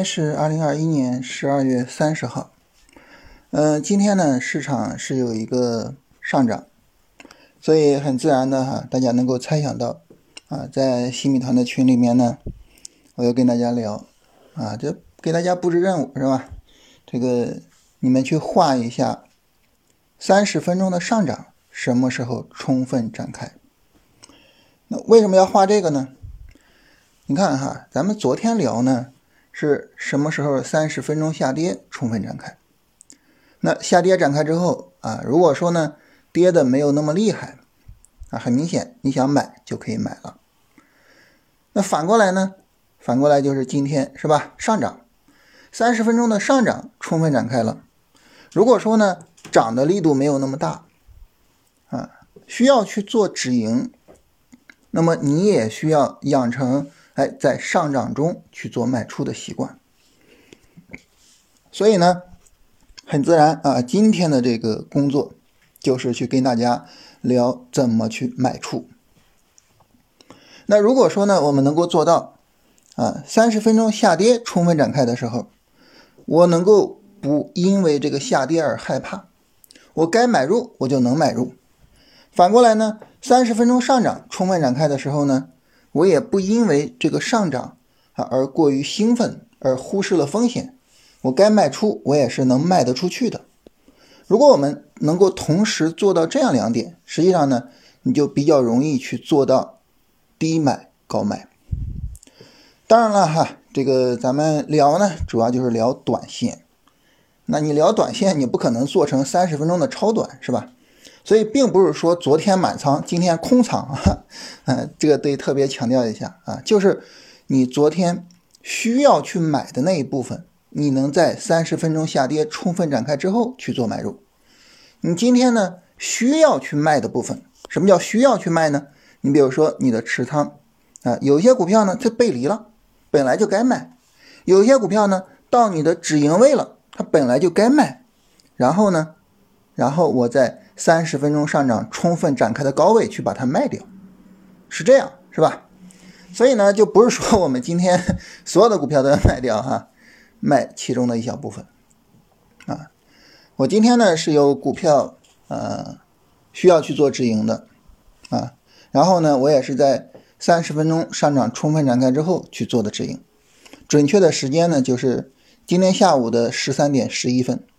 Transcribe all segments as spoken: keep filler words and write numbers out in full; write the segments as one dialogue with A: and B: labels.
A: 天是二零二一年十二月三十号，嗯、呃，今天呢市场是有一个上涨，所以很自然的哈，大家能够猜想到啊，在洗米团的群里面呢，我又跟大家聊啊，这给大家布置任务是吧？这个你们去画一下三十分钟的上涨什么时候充分展开。那为什么要画这个呢？你看哈，咱们昨天聊呢是什么时候三十分钟下跌充分展开。那下跌展开之后啊，如果说呢跌的没有那么厉害啊，很明显你想买就可以买了。那反过来呢，反过来就是今天是吧，上涨三十分钟的上涨充分展开了。如果说呢涨的力度没有那么大啊，需要去做止盈，那么你也需要养成哎在上涨中去做卖出的习惯。所以呢很自然啊，今天的这个工作就是去跟大家聊怎么去卖出。那如果说呢我们能够做到啊三十分钟下跌充分展开的时候，我能够不因为这个下跌而害怕，我该买入我就能买入。反过来呢三十分钟上涨充分展开的时候呢，我也不因为这个上涨啊而过于兴奋而忽视了风险，我该卖出我也是能卖得出去的。如果我们能够同时做到这样两点，实际上呢你就比较容易去做到低买高卖。当然了哈，这个咱们聊呢主要就是聊短线，那你聊短线你不可能做成三十分钟的超短是吧？所以并不是说昨天满仓今天空仓啊，呃，这个得特别强调一下啊，就是你昨天需要去买的那一部分，你能在三十分钟下跌充分展开之后去做买入。你今天呢需要去卖的部分，什么叫需要去卖呢？你比如说你的持仓啊，有些股票呢它背离了，本来就该卖；有些股票呢到你的止盈位了，它本来就该卖。然后呢，然后我在三十分钟上涨充分展开的高位去把它卖掉，是这样是吧？所以呢就不是说我们今天所有的股票都要卖掉哈，卖其中的一小部分啊。我今天呢是有股票呃需要去做止盈的啊，然后呢我也是在三十分钟上涨充分展开之后去做的止盈，准确的时间呢就是今天下午的十三点十一分，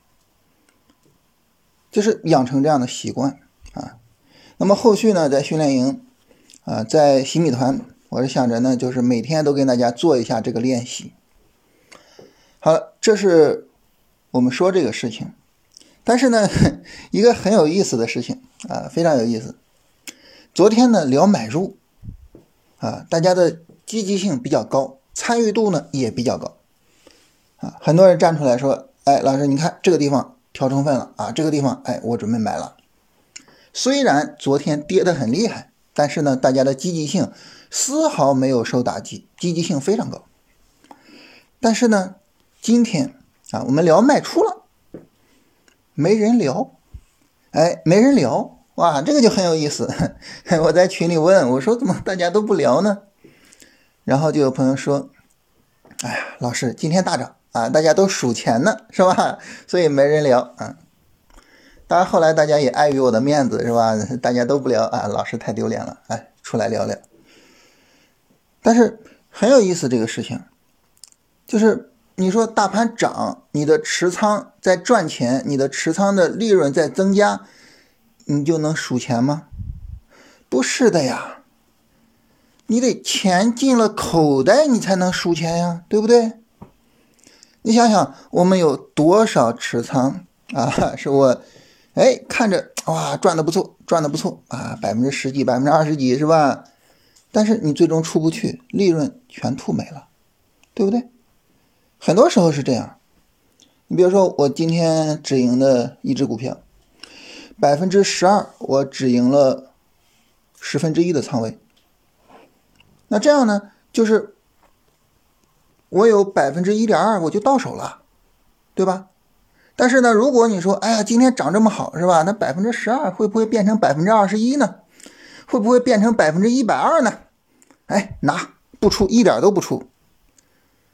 A: 就是养成这样的习惯啊。那么后续呢在训练营啊，在洗米团，我是想着呢就是每天都跟大家做一下这个练习。好了，这是我们说这个事情。但是呢一个很有意思的事情啊，非常有意思。昨天呢聊买入啊，大家的积极性比较高，参与度呢也比较高啊，很多人站出来说，哎，老师你看这个地方调充分了啊，这个地方哎我准备买了。虽然昨天跌得很厉害，但是呢大家的积极性丝毫没有受打击，积极性非常高。但是呢今天啊我们聊卖出了，没人聊，哎，没人聊，哇，这个就很有意思。我在群里问，我说怎么大家都不聊呢？然后就有朋友说，哎呀，老师今天大涨啊，大家都数钱呢，是吧？所以没人聊啊。当然后来大家也碍于我的面子，是吧？大家都不聊啊，老师太丢脸了，哎，出来聊聊。但是很有意思这个事情，就是你说大盘涨，你的持仓在赚钱，你的持仓的利润在增加，你就能数钱吗？不是的呀，你得钱进了口袋你才能数钱呀，对不对？你想想我们有多少持仓啊，是我哎看着哇赚的不错，赚的不错啊，百分之十几百分之二十几是吧？但是你最终出不去，利润全吐没了，对不对？很多时候是这样。你比如说我今天止盈的一只股票 百分之十二 我止盈了十分之一的仓位，那这样呢就是我有 百分之一点二 我就到手了，对吧？但是呢如果你说哎呀今天涨这么好是吧，那 百分之十二 会不会变成 百分之二十一 呢？会不会变成 百分之一百二十 呢？哎，拿不出，一点都不出。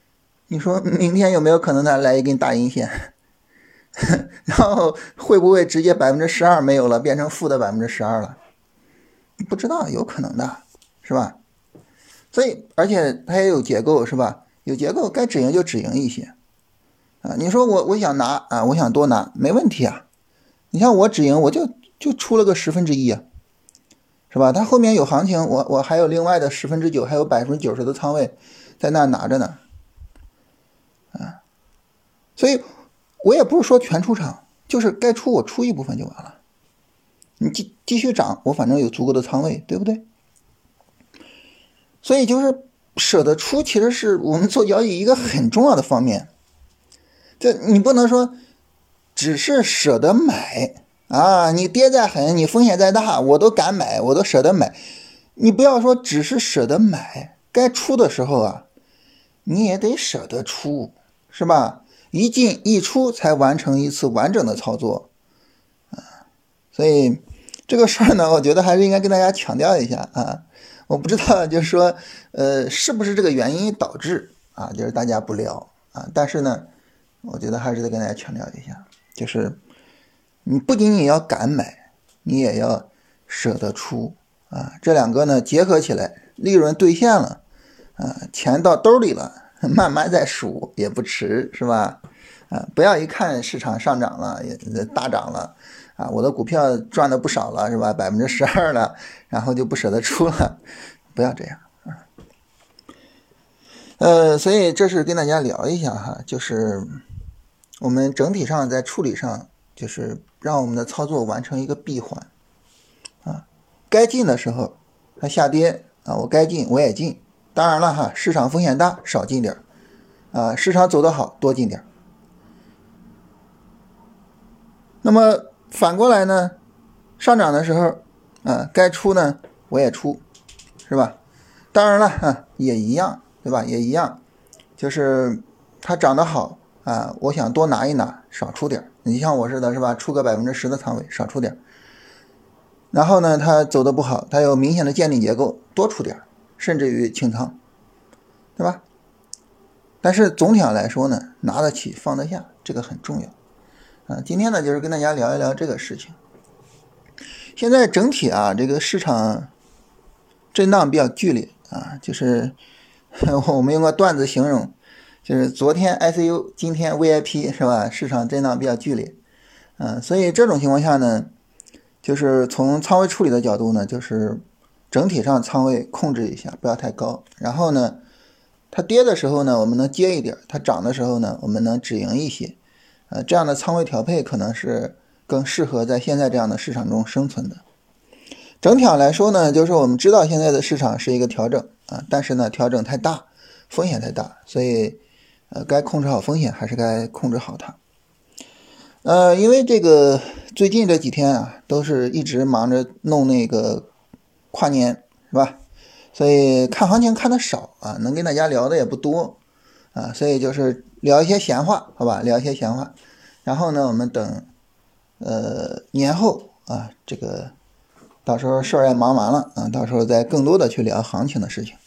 A: 你说明天有没有可能它来一根大阴线？然后会不会直接百分之十二没有了，变成负的百分之十二了？不知道，有可能的，是吧？所以，而且它也有结构，是吧？有结构，该止盈就止盈一些啊。你说我我想拿啊，我想多拿，没问题啊。你像我止盈，我就就出了个十分之一啊，是吧？它后面有行情，我我还有另外的十分之九，还有百分之九十的仓位在那拿着呢，啊。所以我也不是说全出场，就是该出我出一部分就完了。你继继续涨，我反正有足够的仓位，对不对？所以就是舍得出，其实是我们做交易一个很重要的方面。这你不能说只是舍得买啊，你跌再狠，你风险再大，我都敢买，我都舍得买。你不要说只是舍得买，该出的时候啊，你也得舍得出，是吧？一进一出才完成一次完整的操作啊。所以这个事儿呢，我觉得还是应该跟大家强调一下啊。我不知道就是说呃是不是这个原因导致啊，就是大家不聊啊，但是呢我觉得还是得跟大家强调一下，就是你不仅仅要敢买，你也要舍得出啊，这两个呢结合起来，利润兑现了啊，钱到兜里了，慢慢再数也不迟，是吧？啊，不要一看市场上涨了，也大涨了啊，我的股票赚的不少了，是吧？百分之十二了，然后就不舍得出了，不要这样啊。呃，所以这是跟大家聊一下哈，就是我们整体上在处理上，就是让我们的操作完成一个闭环啊。该进的时候它下跌啊，我该进我也进。当然了哈，市场风险大，少进点啊；市场走得好，多进点。那么反过来呢，上涨的时候啊，该出呢我也出，是吧？当然了啊，也一样，对吧？也一样，就是它涨得好啊，我想多拿一拿，少出点。你像我似的，是吧？出个百分之十的仓位，少出点。然后呢，它走得不好，它有明显的见顶结构，多出点，甚至于清仓，对吧？但是总体上来说呢，拿得起放得下，这个很重要啊。今天呢，就是跟大家聊一聊这个事情。现在整体啊，这个市场震荡比较剧烈啊，就是我们用个段子形容，就是昨天 I C U， 今天 V I P， 是吧？市场震荡比较剧烈，嗯、啊，所以这种情况下呢，就是从仓位处理的角度呢，就是整体上仓位控制一下，不要太高。然后呢，它跌的时候呢，我们能接一点；它涨的时候呢，我们能止盈一些。呃，这样的仓位调配可能是更适合在现在这样的市场中生存的。整体上来说呢，就是我们知道现在的市场是一个调整啊，但是呢，调整太大，风险太大，所以呃，该控制好风险还是该控制好它。呃，因为这个最近这几天啊，都是一直忙着弄那个跨年，是吧？所以看行情看的少啊，能跟大家聊的也不多啊，所以就是聊一些闲话，好吧？聊一些闲话。然后呢，我们等呃年后啊，这个到时候事儿也忙完了啊，到时候再更多的去聊行情的事情。